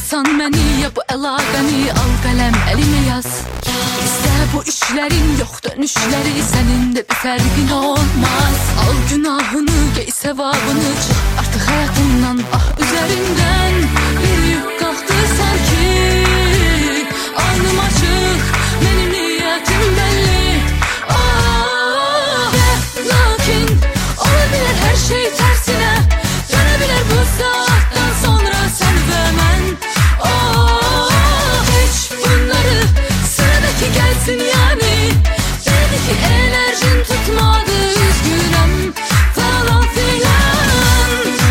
Sanmısan məni ya bu əlaqəni, al qələm əlimə yaz. Bizdə bu işlərin yox dönüşləri, sənin də bir fərqin olmaz. Al günahını, gey sevabını, çıx artıq həyatımdan, ah üzərimdən. Bir yük qalxdı sanki, alnım açıq, mənim niyyətim bəlli. Lakin olabilir her şey tersine, dönebilir bu saatten sonra sen ve ben. Hiç bunları sıradaki gelsin yani. Dedi ki enerjin tutmadı, üzgünüm falan filan.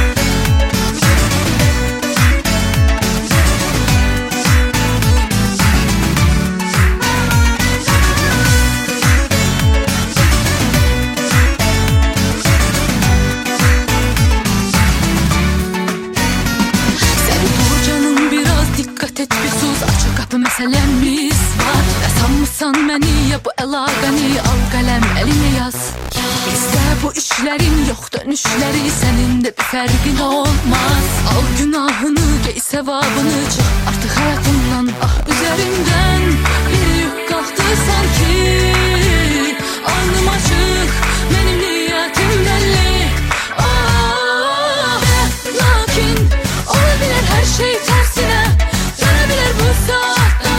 Meselemiz var. Ya sanmısan məni ya bu əlaqəni, al qələm əlimə yaz. Bizdə bu işlərin yox dönüşləri, sənin də bir fərqin olmaz. Al günahını, gey sevabını, çıx artıq həyatımdan, ah üzərimdən. Bir yük qalxdı sanki, alnım açıq, mənim niyyətim bəlli. Lakin olabilir her şey tersine, dönebilir bu saat.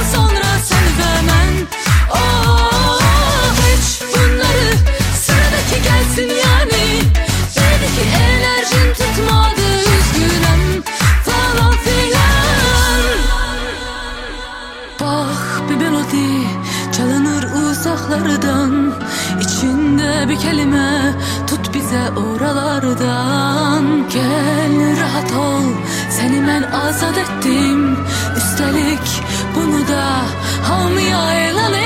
Yani dedi ki enerjin tutmadı, üzgünüm falan filan. Bak bir melodi çalınır uzaklardan, içinde bir kelime tut bize oralardan. Gel rahat ol, seni ben azat ettim, üstelik bunu da hamıya elan ettim.